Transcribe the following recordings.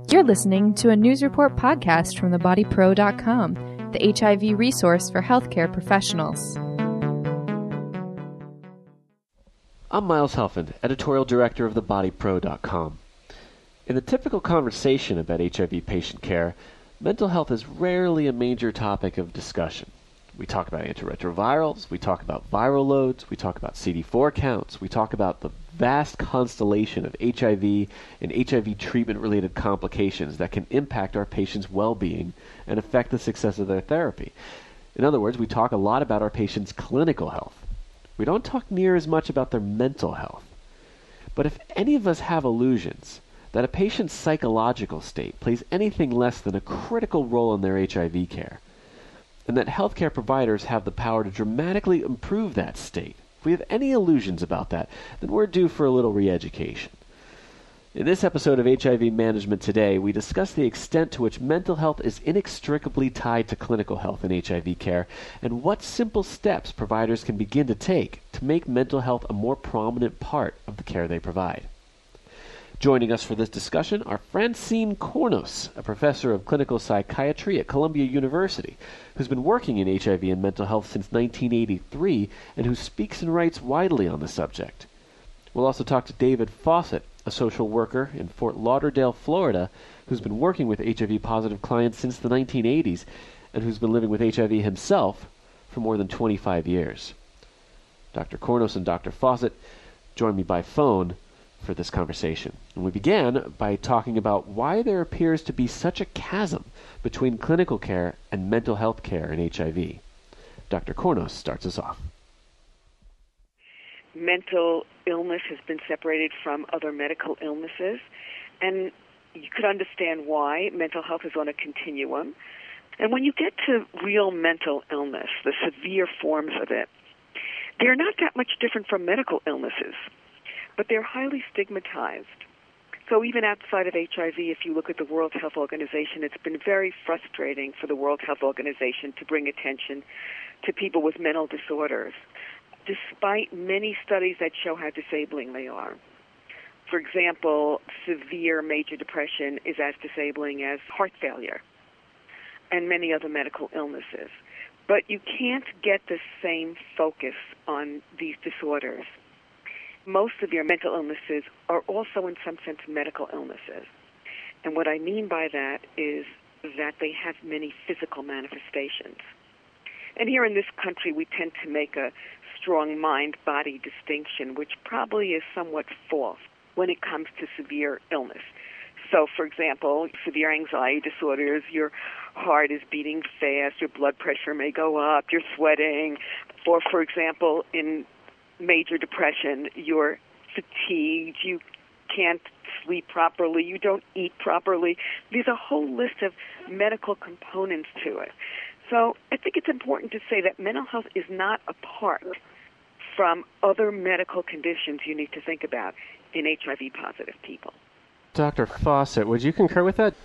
You're listening to a news report podcast from thebodypro.com, the HIV resource for healthcare professionals. I'm Miles Helfand, editorial director of thebodypro.com. In the typical conversation about HIV patient care, mental health is rarely a major topic of discussion. We talk about antiretrovirals, we talk about viral loads, we talk about CD4 counts, we talk about the vast constellation of HIV and HIV treatment-related complications that can impact our patients' well-being and affect the success of their therapy. In other words, we talk a lot about our patients' clinical health. We don't talk near as much about their mental health. But if any of us have illusions that a patient's psychological state plays anything less than a critical role in their HIV care, and that healthcare providers have the power to dramatically improve that state, if we have any illusions about that, then we're due for a little re-education. In this episode of HIV Management Today, we discuss the extent to which mental health is inextricably tied to clinical health in HIV care, and what simple steps providers can begin to take to make mental health a more prominent part of the care they provide. Joining us for this discussion are Francine Cornos, a professor of clinical psychiatry at Columbia University, who's been working in HIV and mental health since 1983 and who speaks and writes widely on the subject. We'll also talk to David Fawcett, a social worker in Fort Lauderdale, Florida, who's been working with HIV-positive clients since the 1980s and who's been living with HIV himself for more than 25 years. Dr. Cornos and Dr. Fawcett join me by phone for this conversation. And we began by talking about why there appears to be such a chasm between clinical care and mental health care in HIV. Dr. Cornos starts us off. Mental illness has been separated from other medical illnesses, and you could understand why. Mental health is on a continuum. And when you get to real mental illness, the severe forms of it, they're not that much different from medical illnesses, but they're highly stigmatized. So even outside of HIV, if you look at the World Health Organization, it's been very frustrating for the World Health Organization to bring attention to people with mental disorders, despite many studies that show how disabling they are. For example, severe major depression is as disabling as heart failure and many other medical illnesses. But you can't get the same focus on these disorders. Most severe mental illnesses are also in some sense medical illnesses. And what I mean by that is that they have many physical manifestations. And here in this country, we tend to make a strong mind-body distinction, which probably is somewhat false when it comes to severe illness. So, for example, severe anxiety disorders, your heart is beating fast, your blood pressure may go up, you're sweating. Or, for example, in major depression, you're fatigued, you can't sleep properly, you don't eat properly. There's a whole list of medical components to it. So I think it's important to say that mental health is not apart from other medical conditions you need to think about in HIV-positive people. Dr. Fawcett, would you concur with that?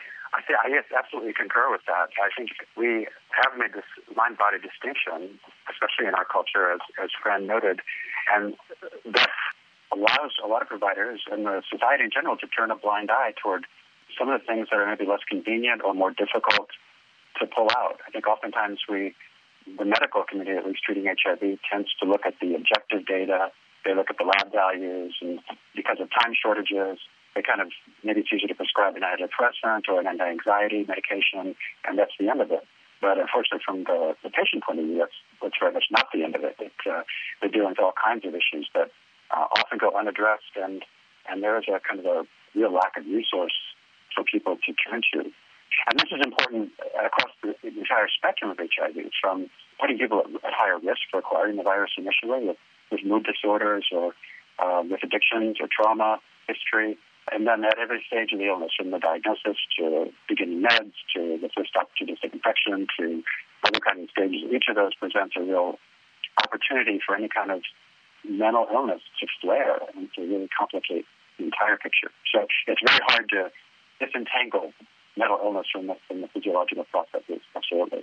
I yes, absolutely concur with that. I think we have made this mind-body distinction, especially in our culture, as Fran noted, and that allows a lot of providers and the society in general to turn a blind eye toward some of the things that are maybe less convenient or more difficult to pull out. I think oftentimes the medical community, at least treating HIV, tends to look at the objective data. They look at the lab values, and because of time shortages, they kind of, maybe it's easier to prescribe an antidepressant or an anti-anxiety medication, and that's the end of it. But unfortunately, from the patient point of view, that's very much not the end of it. They're dealing with all kinds of issues that often go unaddressed, and there is a kind of a real lack of resource for people to turn to. And this is important across the entire spectrum of HIV, from putting people at higher risk for acquiring the virus initially with mood disorders or with addictions or trauma history, and then at every stage of the illness, from the diagnosis to beginning meds to the first opportunistic infection to other kinds of stages. Each of those presents a real opportunity for any kind of mental illness to flare and to really complicate the entire picture. So it's very hard to disentangle mental illness from the physiological processes, absolutely.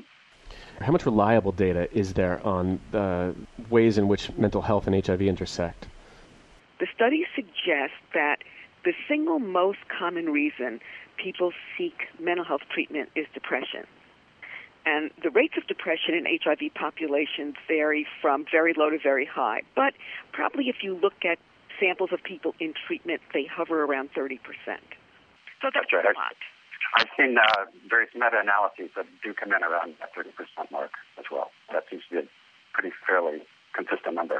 How much reliable data is there on the ways in which mental health and HIV intersect? The studies suggest that the single most common reason people seek mental health treatment is depression. And the rates of depression in HIV populations vary from very low to very high. But probably if you look at samples of people in treatment, they hover around 30%. So that's right. a lot. I've seen various meta-analyses that do come in around that 30% mark as well. That seems to be a pretty fairly consistent number.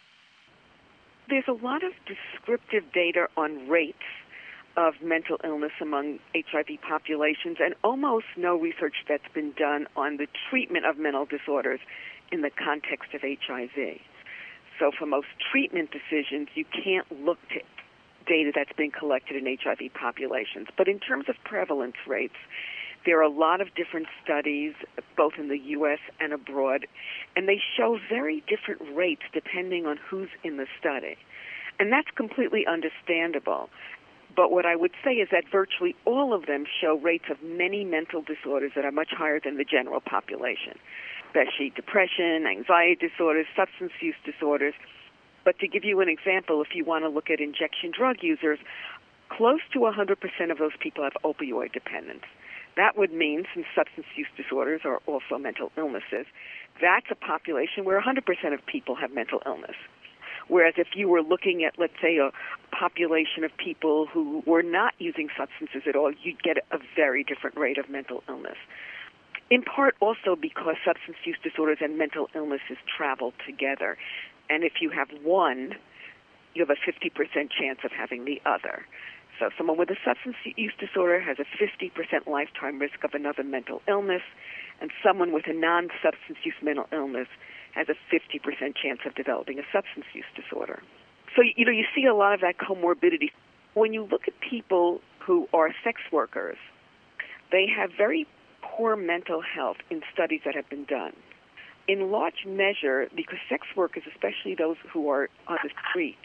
There's a lot of descriptive data on rates of mental illness among HIV populations, and almost no research that's been done on the treatment of mental disorders in the context of HIV. So for most treatment decisions, you can't look to data that's been collected in HIV populations. But in terms of prevalence rates, there are a lot of different studies, both in the U.S. and abroad, and they show very different rates depending on who's in the study. And that's completely understandable. But what I would say is that virtually all of them show rates of many mental disorders that are much higher than the general population, especially depression, anxiety disorders, substance use disorders. But to give you an example, if you want to look at injection drug users, close to 100% of those people have opioid dependence. That would mean, since substance use disorders are also mental illnesses, that's a population where 100% of people have mental illness. Whereas if you were looking at, let's say, a population of people who were not using substances at all, you'd get a very different rate of mental illness. In part also because substance use disorders and mental illnesses travel together. And if you have one, you have a 50% chance of having the other. So someone with a substance use disorder has a 50% lifetime risk of another mental illness, and someone with a non-substance use mental illness has a 50% chance of developing a substance use disorder. So, you see a lot of that comorbidity. When you look at people who are sex workers, they have very poor mental health in studies that have been done. In large measure, because sex workers, especially those who are on the street,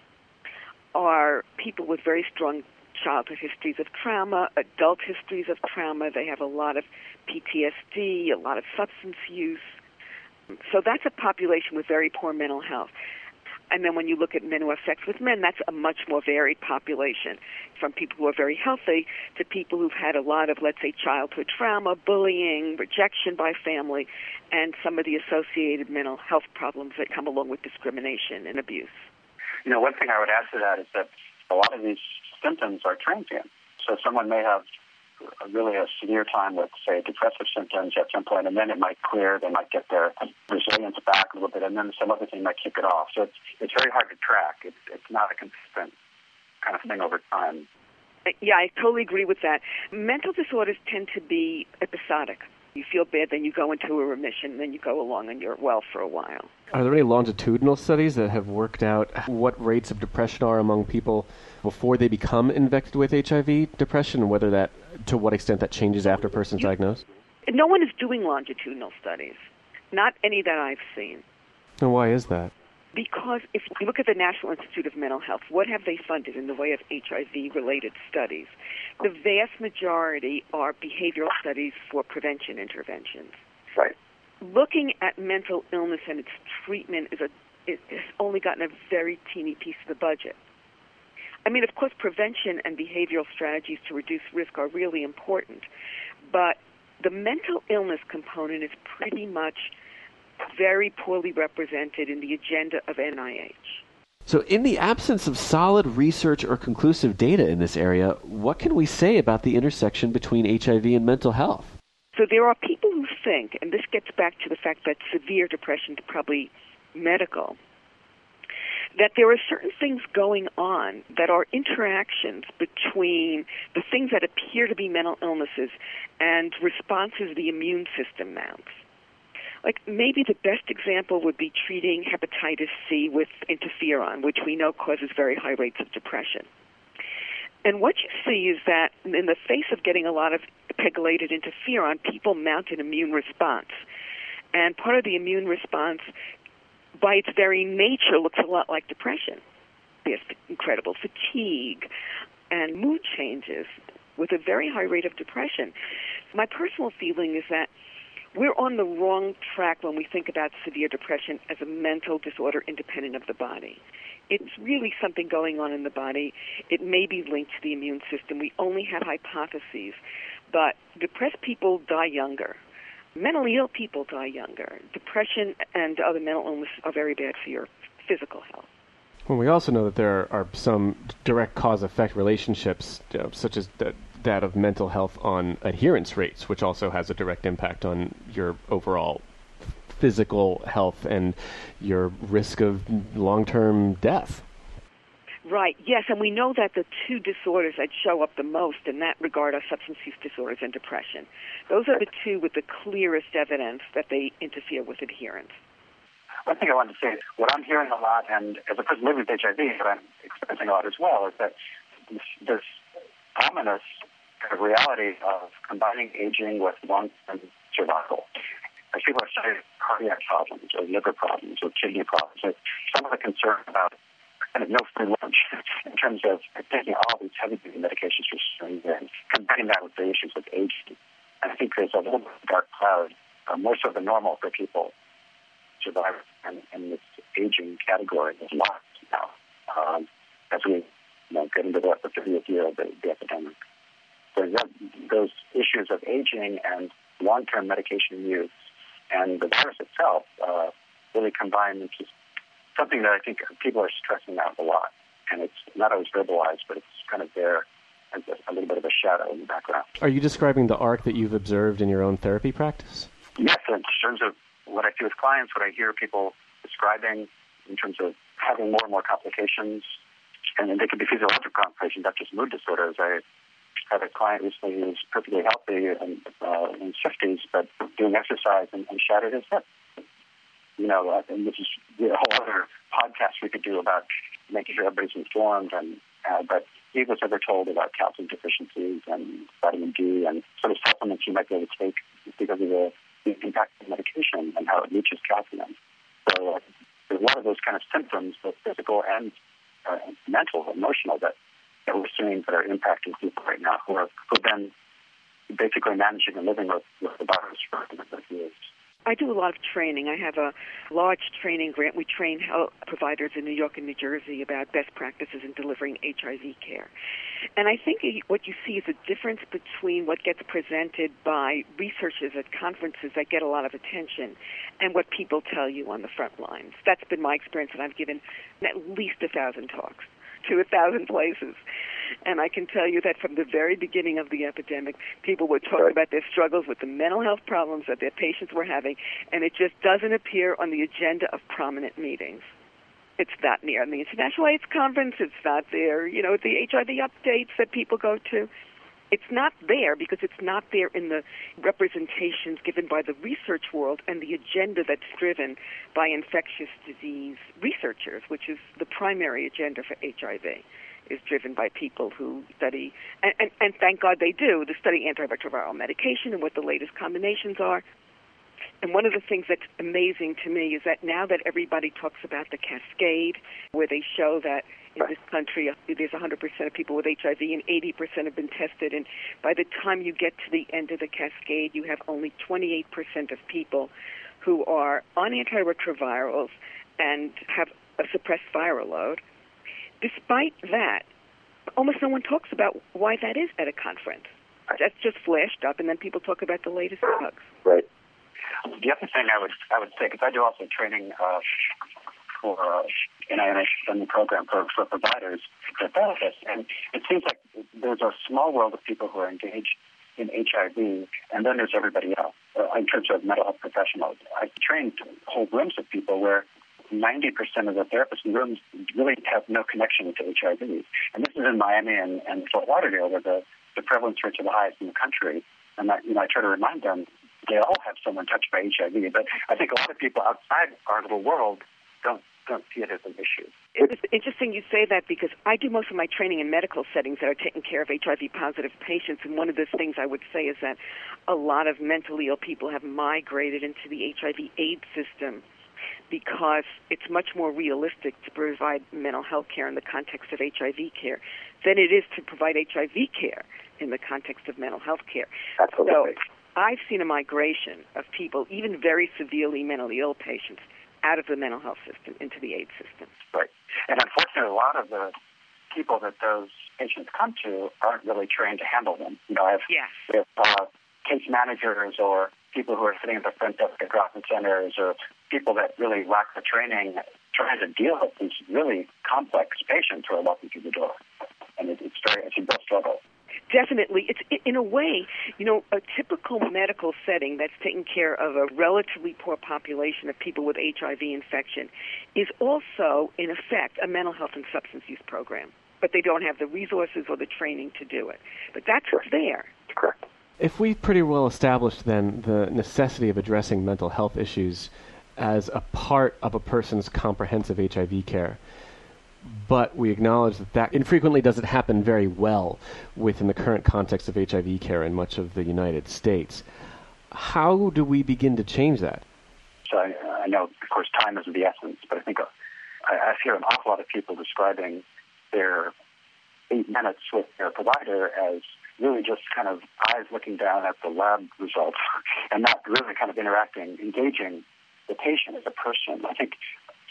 are people with very strong childhood histories of trauma, adult histories of trauma. They have a lot of PTSD, a lot of substance use. So that's a population with very poor mental health. And then when you look at men who have sex with men, that's a much more varied population, from people who are very healthy to people who've had a lot of, let's say, childhood trauma, bullying, rejection by family, and some of the associated mental health problems that come along with discrimination and abuse. One thing I would add to that is that a lot of these symptoms are transient. So someone may have really a severe time with, say, depressive symptoms at some point, and then it might clear. They might get their resilience back a little bit, and then some other thing might kick it off. So it's very hard to track. It's not a consistent kind of thing over time. Yeah, I totally agree with that. Mental disorders tend to be episodic. You feel bad, then you go into a remission, then you go along and you're well for a while. Are there any longitudinal studies that have worked out what rates of depression are among people before they become infected with HIV depression, and whether that, to what extent that changes after a person's diagnosed? No one is doing longitudinal studies, not any that I've seen. And why is that? Because if you look at the National Institute of Mental Health, what have they funded in the way of HIV-related studies? The vast majority are behavioral studies for prevention interventions. Right. Looking at mental illness and its treatment has only gotten a very teeny piece of the budget. I mean, of course, prevention and behavioral strategies to reduce risk are really important, but the mental illness component is pretty much very poorly represented in the agenda of NIH. So in the absence of solid research or conclusive data in this area, what can we say about the intersection between HIV and mental health? So there are people who think, and this gets back to the fact that severe depression is probably medical, that there are certain things going on that are interactions between the things that appear to be mental illnesses and responses the immune system mounts. Like maybe the best example would be treating hepatitis C with interferon, which we know causes very high rates of depression. And what you see is that in the face of getting a lot of pegylated interferon, people mount an immune response. And part of the immune response, by its very nature, looks a lot like depression. There's incredible fatigue and mood changes with a very high rate of depression. My personal feeling is that we're on the wrong track when we think about severe depression as a mental disorder independent of the body. It's really something going on in the body. It may be linked to the immune system. We only have hypotheses. But depressed people die younger. Mentally ill people die younger. Depression and other mental illnesses are very bad for your physical health. Well, we also know that there are some direct cause-effect relationships, such as that of mental health on adherence rates, which also has a direct impact on your overall physical health and your risk of long-term death. Right, yes, and we know that the two disorders that show up the most in that regard are substance use disorders and depression. Those are the two with the clearest evidence that they interfere with adherence. One thing I wanted to say, what I'm hearing a lot, and as a person living with HIV, what I'm experiencing a lot as well, is that this ominous kind of reality of combining aging with long-term survival. As people are studying cardiac problems or liver problems or kidney problems, some of the concern about kind of no free lunch in terms of taking all these heavy-duty medications for strength and combining that with the issues with aging. And I think there's a little dark cloud, more so than normal for people survive in this aging category of lots now, as we get into the 30th year of the epidemic. So those issues of aging and long-term medication use and the virus itself really combine into something that I think people are stressing out a lot. And it's not always verbalized, but it's kind of there as a little bit of a shadow in the background. Are you describing the arc that you've observed in your own therapy practice? Yes, in terms of what I see with clients, what I hear people describing in terms of having more and more complications, and they could be physiological complications, not just mood disorders. I had a client recently who was perfectly healthy in his 50s, but doing exercise and shattered his hip. And this is a whole other podcast we could do about making sure everybody's informed. But he was ever told about calcium deficiencies and vitamin D and sort of supplements you might be able to take because of the impact of medication and how it leaches calcium. So there's a lot of those kind of symptoms, both physical and mental, emotional, that we're seeing that are impacting people right now who've been basically managing and living with the virus for a number of years. I do a lot of training. I have a large training grant. We train health providers in New York and New Jersey about best practices in delivering HIV care. And I think what you see is a difference between what gets presented by researchers at conferences that get a lot of attention and what people tell you on the front lines. That's been my experience, and I've given at least 1,000 talks to 1,000 places. And I can tell you that from the very beginning of the epidemic, people would talk about their struggles with the mental health problems that their patients were having, and it just doesn't appear on the agenda of prominent meetings. It's not near the International AIDS Conference. It's not there, the HIV updates that people go to. It's not there because it's not there in the representations given by the research world and the agenda that's driven by infectious disease researchers, which is the primary agenda for HIV, is driven by people who study, and thank God they do, to study antiretroviral medication and what the latest combinations are. And one of the things that's amazing to me is that now that everybody talks about the cascade, where they show that in this country there's 100% of people with HIV and 80% have been tested, and by the time you get to the end of the cascade, you have only 28% of people who are on antiretrovirals and have a suppressed viral load. Despite that, almost no one talks about why that is at a conference. That's just flashed up, and then people talk about the latest drugs. Right. The other thing I would say, because I do also training for NIH funding program for providers, for therapists, and it seems like there's a small world of people who are engaged in HIV, and then there's everybody else in terms of mental health professionals. I've trained whole rooms of people where 90% of the therapists in the rooms really have no connection to HIV. And this is in Miami and Fort Lauderdale, where the prevalence rates are the highest in the country. And I try to remind them they all have someone touched by HIV. But I think a lot of people outside our little world don't see it as an issue. It's interesting you say that because I do most of my training in medical settings that are taking care of HIV-positive patients, and one of the things I would say is that a lot of mentally ill people have migrated into the HIV/AIDS system because it's much more realistic to provide mental health care in the context of HIV care than it is to provide HIV care in the context of mental health care. Absolutely. I've seen a migration of people, even very severely mentally ill patients, out of the mental health system into the AIDS system. Right. And unfortunately, a lot of the people that those patients come to aren't really trained to handle them. I have case managers or people who are sitting at the front desk at drop-in centers or people that really lack the training trying to deal with these really complex patients who are walking through the door. And it's a real struggle. Definitely. It's in a way, a typical medical setting that's taking care of a relatively poor population of people with HIV infection is also, in effect, a mental health and substance use program. But they don't have the resources or the training to do it. But that's what's there. Correct. If we've pretty well established, then, the necessity of addressing mental health issues as a part of a person's comprehensive HIV care, but we acknowledge that infrequently doesn't happen very well within the current context of HIV care in much of the United States. How do we begin to change that? So I know, of course, time is of the essence, but I think I hear an awful lot of people describing their 8 minutes with their provider as really just kind of eyes looking down at the lab results and not really kind of interacting, engaging the patient as a person. I think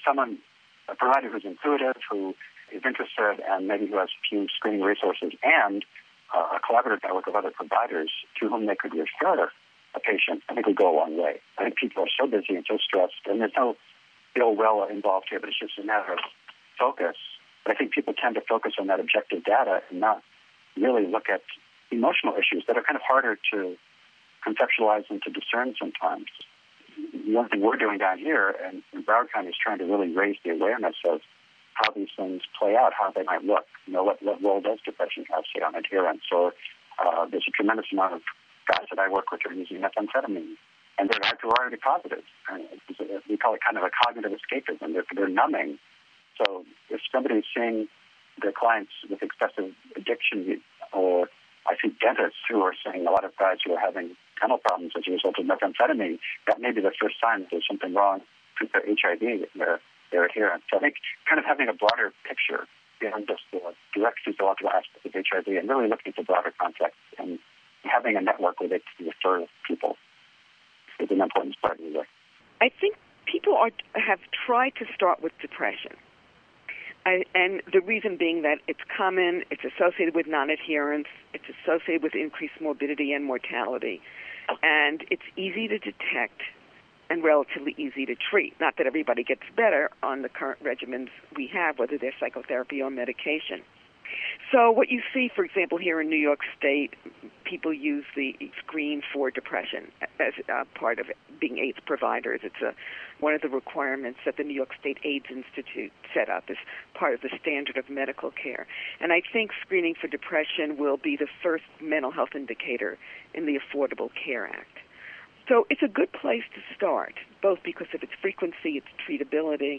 a provider who's intuitive, who is interested, and maybe who has a few screening resources and a collaborative network of other providers to whom they could refer a patient, I think would go a long way. I think people are so busy and so stressed, and there's no ill will involved here, but it's just a matter of focus. But I think people tend to focus on that objective data and not really look at emotional issues that are kind of harder to conceptualize and to discern sometimes. One thing we're doing down here in Broward County is trying to really raise the awareness of how these things play out, how they might look. What role does depression have, say, on adherence? Or there's a tremendous amount of guys that I work with who are using methamphetamine, and they're guys who are already positive. We call it kind of a cognitive escapism. They're numbing. So if somebody's seeing their clients with excessive addiction, or I see dentists who are seeing a lot of guys who are having dental problems as a result of methamphetamine, that may be the first sign that there's something wrong with their HIV, their adherence. So I think kind of having a broader picture beyond just the direct physiological aspect of HIV and really looking at the broader context and having a network where they can refer people is an important part of the work. I think people have tried to start with depression. And the reason being that it's common, it's associated with non-adherence, it's associated with increased morbidity and mortality, and it's easy to detect and relatively easy to treat. Not that everybody gets better on the current regimens we have, whether they're psychotherapy or medication. So what you see, for example, here in New York State, people use the screen for depression as part of being AIDS providers. It's one of the requirements that the New York State AIDS Institute set up as part of the standard of medical care. And I think screening for depression will be the first mental health indicator in the Affordable Care Act. So it's a good place to start, both because of its frequency, its treatability,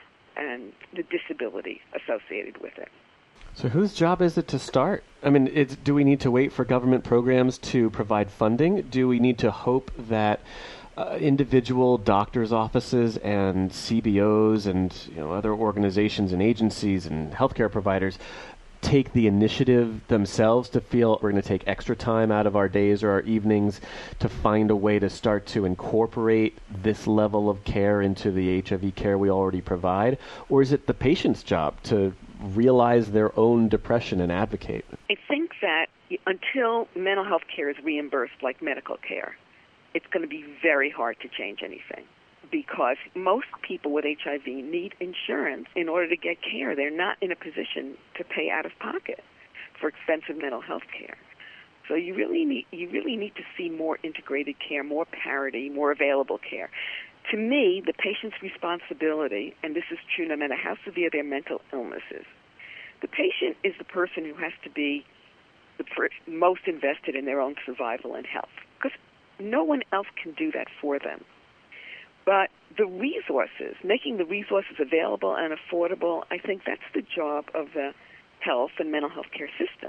and the disability associated with it. So whose job is it to start? I mean, do we need to wait for government programs to provide funding? Do we need to hope that individual doctors' offices and CBOs and other organizations and agencies and healthcare providers take the initiative themselves to feel we're going to take extra time out of our days or our evenings to find a way to start to incorporate this level of care into the HIV care we already provide? Or is it the patient's job to realize their own depression and advocate? I think that until mental health care is reimbursed like medical care, it's going to be very hard to change anything, because most people with HIV need insurance in order to get care. They're not in a position to pay out of pocket for expensive mental health care. So you really need to see more integrated care, more parity, more available care. To me, the patient's responsibility, and this is true no matter how severe their mental illness is, the patient is the person who has to be the most invested in their own survival and health, because no one else can do that for them. But the resources, making the resources available and affordable, I think that's the job of the health and mental health care system,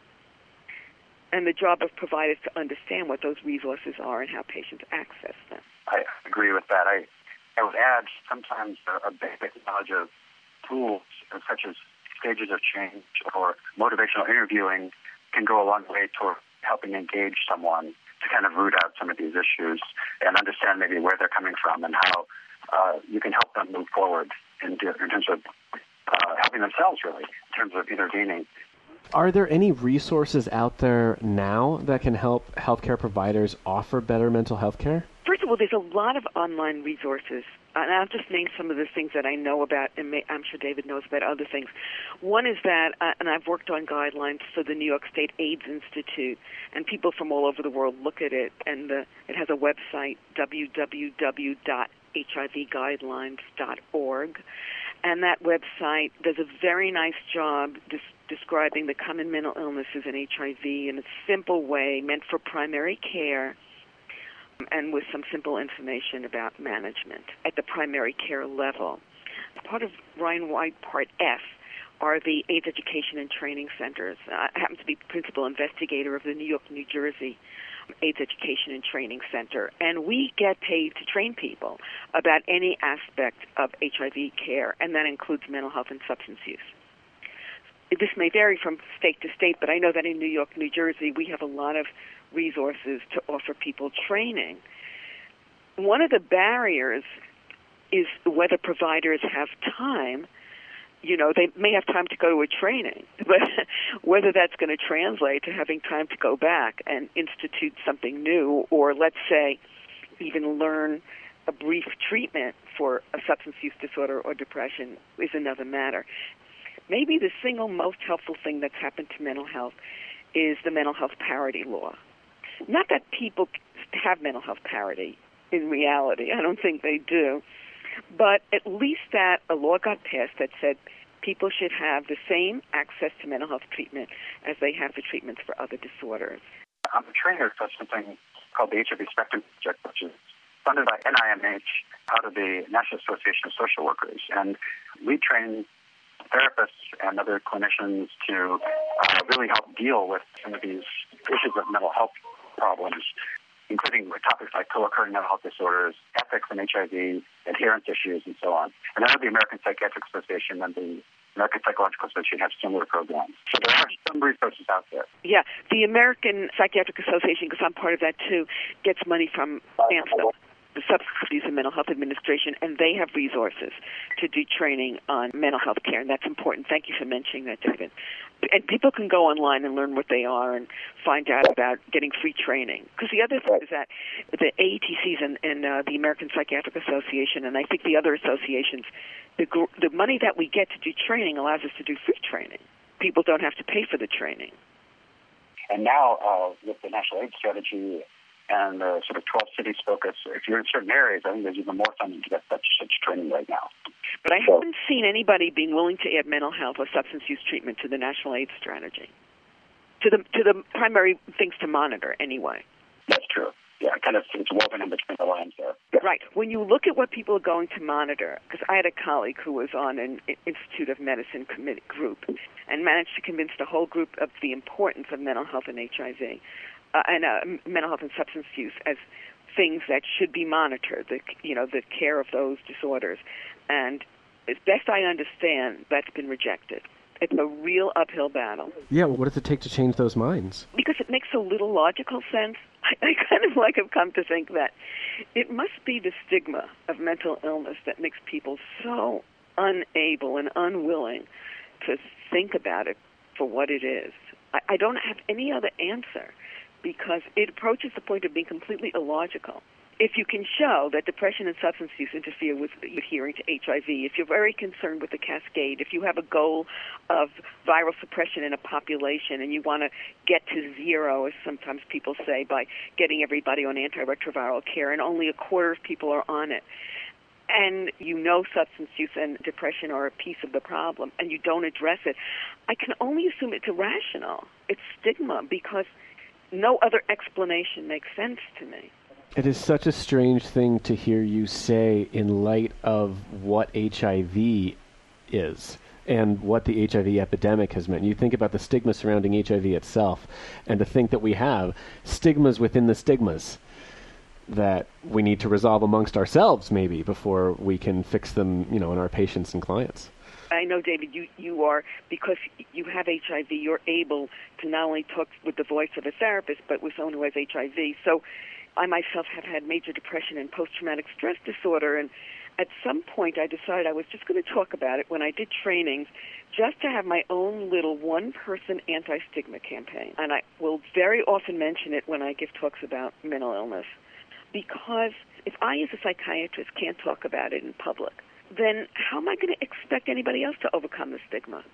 and the job of providers to understand what those resources are and how patients access them. I agree with that. I would add sometimes a basic knowledge of tools such as stages of change or motivational interviewing can go a long way toward helping engage someone to kind of root out some of these issues and understand maybe where they're coming from and how you can help them move forward in terms of helping themselves, really, in terms of intervening. Are there any resources out there now that can help healthcare providers offer better mental health care? First of all, there's a lot of online resources. And I'll just name some of the things that I know about, and I'm sure David knows about other things. One is that, and I've worked on guidelines for the New York State AIDS Institute, and people from all over the world look at it, and it has a website, www.hivguidelines.org. And that website does a very nice job describing the common mental illnesses and HIV in a simple way, meant for primary care, and with some simple information about management at the primary care level. Part of Ryan White Part F are the AIDS Education and Training Centers. I happen to be principal investigator of the New York, New Jersey AIDS Education and Training Center, and we get paid to train people about any aspect of HIV care, and that includes mental health and substance use. This may vary from state to state, but I know that in New York, New Jersey, we have a lot of resources to offer people training. One of the barriers is whether providers have time. You know, they may have time to go to a training, but whether that's going to translate to having time to go back and institute something new, or let's say even learn a brief treatment for a substance use disorder or depression, is another matter. Maybe the single most helpful thing that's happened to mental health is the mental health parity law. Not that people have mental health parity in reality. I don't think they do. But at least that a law got passed that said people should have the same access to mental health treatment as they have for treatments for other disorders. I'm a trainer for something called the HIV Spectrum Project, which is funded by NIMH out of the National Association of Social Workers. And we train therapists and other clinicians to really help deal with some of these issues of mental health problems, including topics like co-occurring mental health disorders, ethics and HIV, adherence issues, and so on. And I know the American Psychiatric Association and the American Psychological Association have similar programs. So there are some resources out there. Yeah, the American Psychiatric Association, because I'm part of that too, gets money from SAMHSA, the Substance Abuse and Mental Health Administration, and they have resources to do training on mental health care, and that's important. Thank you for mentioning that, David. And people can go online and learn what they are and find out about getting free training. Because the other thing is that the AETCs and the American Psychiatric Association, and I think the other associations, the money that we get to do training allows us to do free training. People don't have to pay for the training. And now, with the National AIDS Strategy and the sort of 12 cities focus, if you're in certain areas, I think there's even more funding to get such training right now. But I haven't seen anybody being willing to add mental health or substance use treatment to the National AIDS Strategy, to the primary things to monitor anyway. That's true. Yeah, kind of it's woven in between the lines there. Right. When you look at what people are going to monitor, because I had a colleague who was on an Institute of Medicine committee group and managed to convince the whole group of the importance of mental health and HIV. Mental health and substance use as things that should be monitored, the care of those disorders. And as best I understand, that's been rejected. It's a real uphill battle. Yeah, what does it take to change those minds? Because it makes a little logical sense. I kind of have come to think that it must be the stigma of mental illness that makes people so unable and unwilling to think about it for what it is. I don't have any other answer, because it approaches the point of being completely illogical. If you can show that depression and substance use interfere with adhering to HIV, if you're very concerned with the cascade, if you have a goal of viral suppression in a population and you want to get to zero, as sometimes people say, by getting everybody on antiretroviral care, and only a quarter of people are on it, and you know substance use and depression are a piece of the problem, and you don't address it, I can only assume it's irrational. It's stigma, because no other explanation makes sense to me. It is such a strange thing to hear you say in light of what HIV is and what the HIV epidemic has meant. You think about the stigma surrounding HIV itself, and to think that we have stigmas within the stigmas that we need to resolve amongst ourselves maybe before we can fix them, in our patients and clients. I know, David, you are, because you have HIV, you're able to not only talk with the voice of a therapist, but with someone who has HIV. So I myself have had major depression and post-traumatic stress disorder, and at some point I decided I was just going to talk about it when I did trainings, just to have my own little one-person anti-stigma campaign. And I will very often mention it when I give talks about mental illness, because if I as a psychiatrist can't talk about it in public, then how am I going to expect anybody else to overcome the stigma?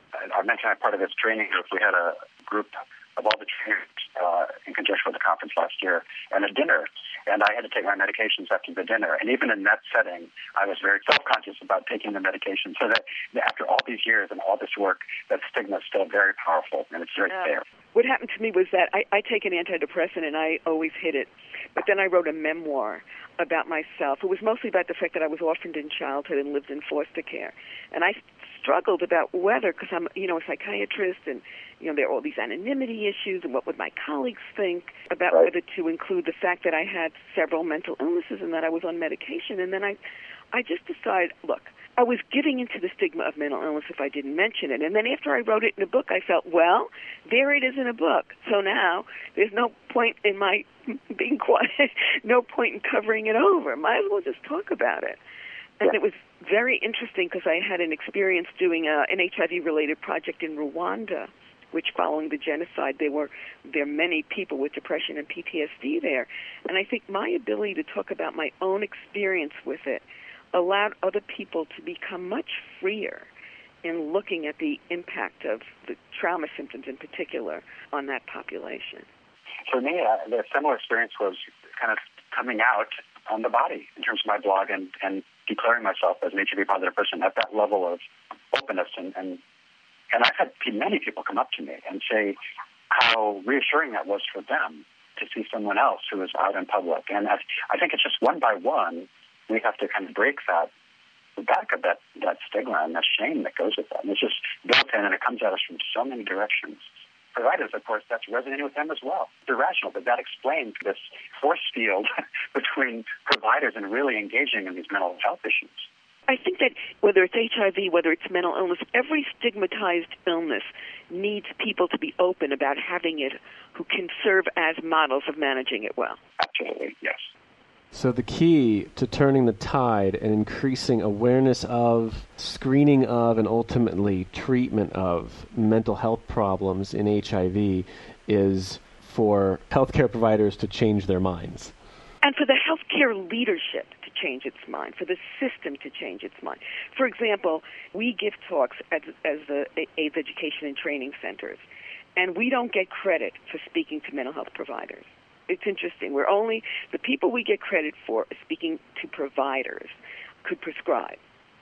I mentioned I'm part of this training group. We had a group of all the trainers in conjunction with the conference last year and a dinner. And I had to take my medications after the dinner. And even in that setting, I was very self-conscious about taking the medication. So that after all these years and all this work, that stigma is still very powerful, and it's very fair. What happened to me was that I take an antidepressant, and I always hid it. But then I wrote a memoir about myself. It was mostly about the fact that I was orphaned in childhood and lived in foster care. And I struggled about whether, because I'm, a psychiatrist, and, there are all these anonymity issues, and what would my colleagues think about whether to include the fact that I had several mental illnesses and that I was on medication. And then I just decided, look, I was giving into the stigma of mental illness if I didn't mention it. And then after I wrote it in a book, I felt, well, there it is in a book. So now there's no point in my being quiet, no point in covering it over. Might as well just talk about it. And it was very interesting because I had an experience doing an HIV-related project in Rwanda, which following the genocide, there are many people with depression and PTSD there. And I think my ability to talk about my own experience with it allowed other people to become much freer in looking at the impact of the trauma symptoms in particular on that population. For me, the similar experience was kind of coming out on the body in terms of my blog and declaring myself as an HIV-positive person at that level of openness. And I've had many people come up to me and say how reassuring that was for them to see someone else who is out in public. And I think it's just one by one, we have to kind of break the back of that stigma and that shame that goes with that. And it's just built in, and it comes at us from so many directions. Providers, of course, that's resonating with them as well. They're rational, but that explains this force field between providers and really engaging in these mental health issues. I think that whether it's HIV, whether it's mental illness, every stigmatized illness needs people to be open about having it who can serve as models of managing it well. Absolutely, yes. So the key to turning the tide and increasing awareness of, screening of, and ultimately treatment of mental health problems in HIV is for healthcare providers to change their minds. And for the healthcare leadership to change its mind, for the system to change its mind. For example, we give talks as the AIDS education and training centers, and we don't get credit for speaking to mental health providers. It's interesting. We're only, the people we get credit for speaking to providers could prescribe.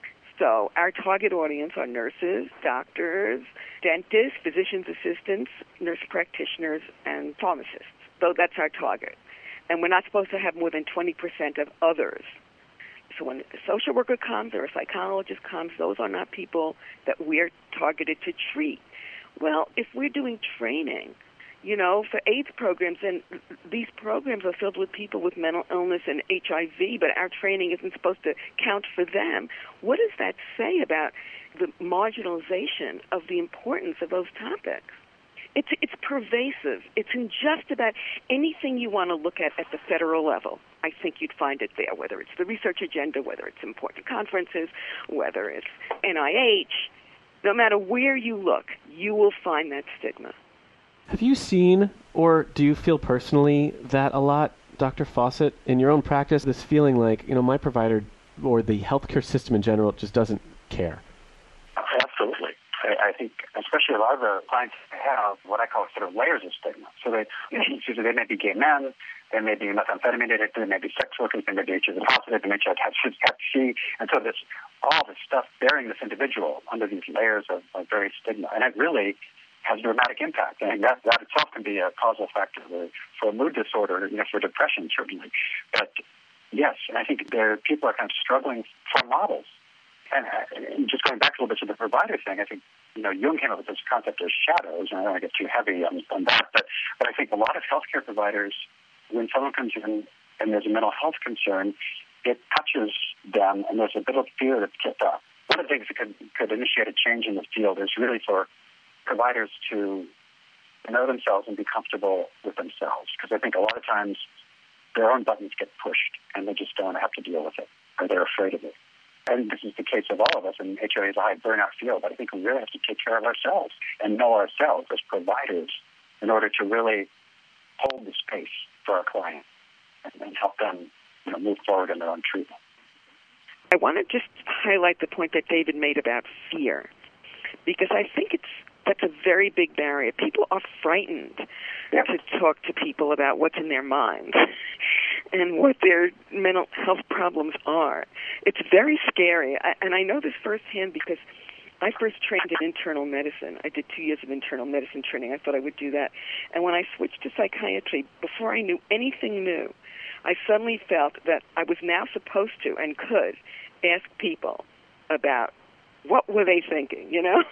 So our target audience are nurses, doctors, dentists, physician's assistants, nurse practitioners, and pharmacists. So that's our target. And we're not supposed to have more than 20% of others. So when a social worker comes or a psychologist comes, those are not people that we're targeted to treat. Well, if we're doing training, for AIDS programs, and these programs are filled with people with mental illness and HIV, but our training isn't supposed to count for them. What does that say about the marginalization of the importance of those topics? It's pervasive. It's in just about anything you want to look at the federal level. I think you'd find it there, whether it's the research agenda, whether it's important conferences, whether it's NIH. No matter where you look, you will find that stigma. Have you seen, or do you feel personally that a lot, Dr. Fawcett, in your own practice, this feeling like, my provider or the healthcare system in general just doesn't care? Absolutely. I think, especially a lot of the clients have what I call sort of layers of stigma. So they may be gay men, they may be methamphetamine addicted, they may be sex workers, they may be HIV positive, they may have Hep C, and so there's all this stuff bearing this individual under these layers of various stigma, and it really has a dramatic impact. I think that itself can be a causal factor for a mood disorder, for depression certainly. But yes, I think people are kind of struggling for models. And just going back a little bit to the provider thing, I think Jung came up with this concept of shadows, and I don't want to get too heavy on that. But I think a lot of healthcare providers, when someone comes in and there's a mental health concern, it touches them, and there's a bit of fear that's kicked up. one of the things that could initiate a change in the field is really for providers to know themselves and be comfortable with themselves. Because I think a lot of times their own buttons get pushed and they just don't have to deal with it, or they're afraid of it. And this is the case of all of us, and HOA is a high burnout field, but I think we really have to take care of ourselves and know ourselves as providers in order to really hold the space for our client and help them move forward in their own treatment. I want to just highlight the point that David made about fear, because I think that's a very big barrier. People are frightened to talk to people about what's in their mind and what their mental health problems are. It's very scary, and I know this firsthand because I first trained in internal medicine. I did 2 years of internal medicine training. I thought I would do that. And when I switched to psychiatry, before I knew anything new, I suddenly felt that I was now supposed to and could ask people about what were they thinking,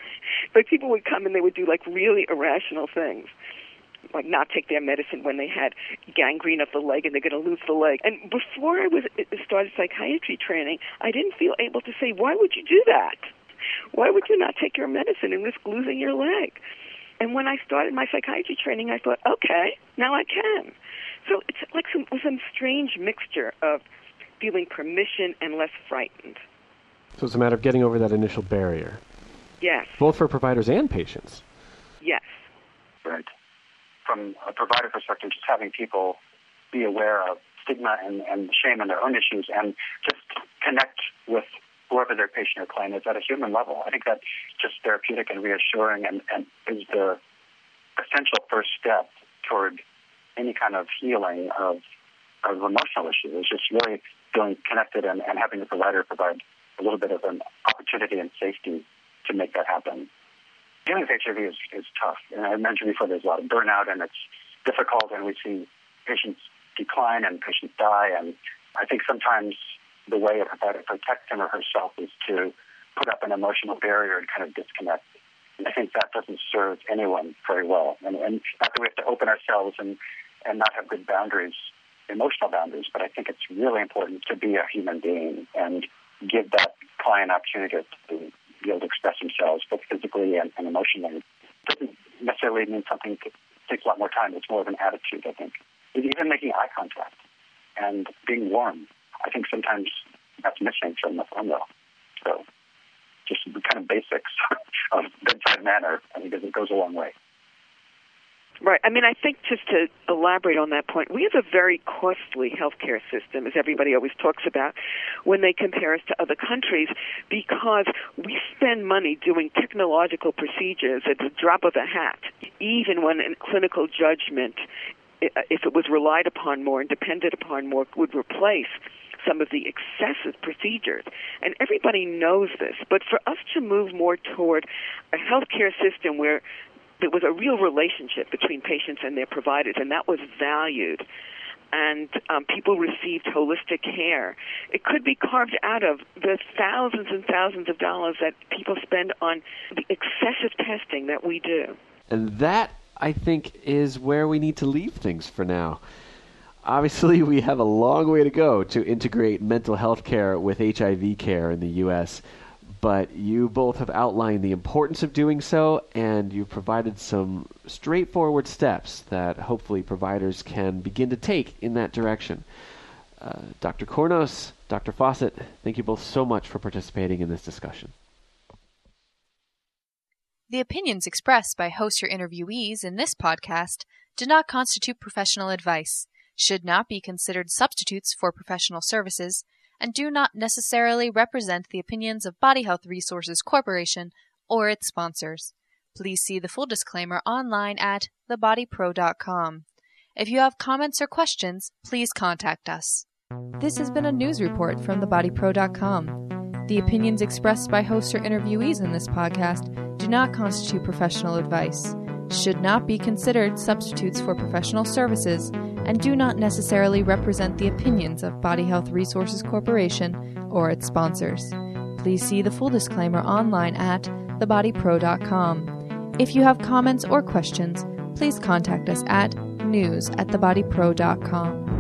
But people would come and they would do like really irrational things, like not take their medicine when they had gangrene of the leg and they're going to lose the leg. And before I started psychiatry training, I didn't feel able to say, why would you do that? Why would you not take your medicine and risk losing your leg? And when I started my psychiatry training, I thought, okay, now I can. So it's like some strange mixture of feeling permission and less frightened. So it's a matter of getting over that initial barrier. Yes. Both for providers and patients. Yes. Right. From a provider perspective, just having people be aware of stigma and shame and their own issues and just connect with whoever their patient or client is at a human level. I think that's just therapeutic and reassuring and is the essential first step toward any kind of healing of emotional issues. It's just really feeling connected and having the provider provide a little bit of an opportunity and safety to make that happen. Dealing with HIV is tough. And I mentioned before there's a lot of burnout and it's difficult and we see patients decline and patients die. And I think sometimes the way a provider protects him or herself is to put up an emotional barrier and kind of disconnect. And I think that doesn't serve anyone very well. And not that we have to open ourselves and not have good boundaries, emotional boundaries, but I think it's really important to be a human being and give that client opportunity to be able to express themselves both physically and emotionally. It doesn't necessarily mean something that takes a lot more time. It's more of an attitude, I think. Even making eye contact and being warm. I think sometimes that's missing from the formula. So just the kind of basics of bedside manner, I think it goes a long way. Right. I mean, I think just to elaborate on that point, we have a very costly healthcare system, as everybody always talks about, when they compare us to other countries, because we spend money doing technological procedures at the drop of a hat, even when in clinical judgment, if it was relied upon more and depended upon more, would replace some of the excessive procedures. And everybody knows this. But for us to move more toward a healthcare system where there was a real relationship between patients and their providers, and that was valued, and people received holistic care, it could be carved out of the thousands and thousands of dollars that people spend on the excessive testing that we do. And that, I think, is where we need to leave things for now. Obviously, we have a long way to go to integrate mental health care with HIV care in the U.S., but you both have outlined the importance of doing so, and you've provided some straightforward steps that hopefully providers can begin to take in that direction. Dr. Cornos, Dr. Fawcett, thank you both so much for participating in this discussion. The opinions expressed by hosts or interviewees in this podcast do not constitute professional advice, should not be considered substitutes for professional services, and do not necessarily represent the opinions of Body Health Resources Corporation or its sponsors. Please see the full disclaimer online at thebodypro.com. If you have comments or questions, please contact us. This has been a news report from thebodypro.com. The opinions expressed by hosts or interviewees in this podcast do not constitute professional advice, should not be considered substitutes for professional services, and do not necessarily represent the opinions of Body Health Resources Corporation or its sponsors. Please see the full disclaimer online at thebodypro.com. If you have comments or questions, please contact us at news@thebodypro.com.